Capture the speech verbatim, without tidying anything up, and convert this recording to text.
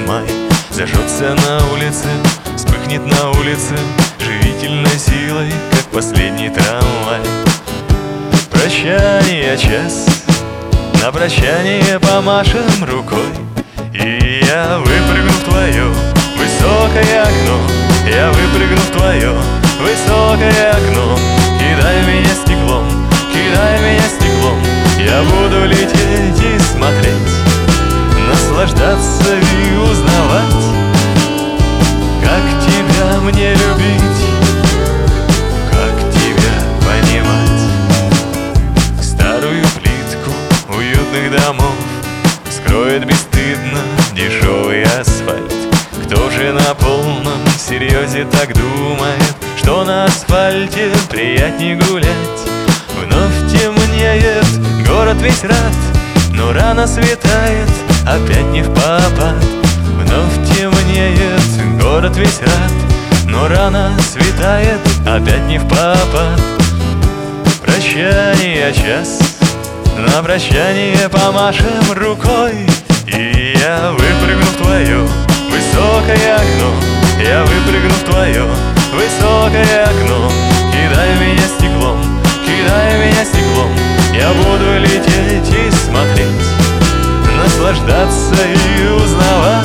май зажжется на улице, вспыхнет на улице живительной силой, как последний трамвай. Прощание час, на прощание помашем рукой, и я выпрыгну в твое высокое окно. Я выпрыгну в твое высокое окно. Кидай меня стеклом, кидай меня стеклом. Я буду лететь и смотреть, наслаждаться и узнавать, как тебя мне любить, как тебя понимать. Старую плитку уютных домов скроет бесстыдно дешевый асфальт. Кто же на полном серьезе так думает, что на асфальте приятнее гулять? Вновь темнеет, город весь рад, но рано светает, опять не впопад. Вновь темнеет, город весь рад, но рано светает, опять не впопад. Прощание час, на прощание помашем рукой, и я выпрыгну в твое высокое окно. Я выпрыгну в твое высокое окно. Кидай меня стеклом, кидай меня стеклом. Я буду лететь и смотреть, наслаждаться и узнавать,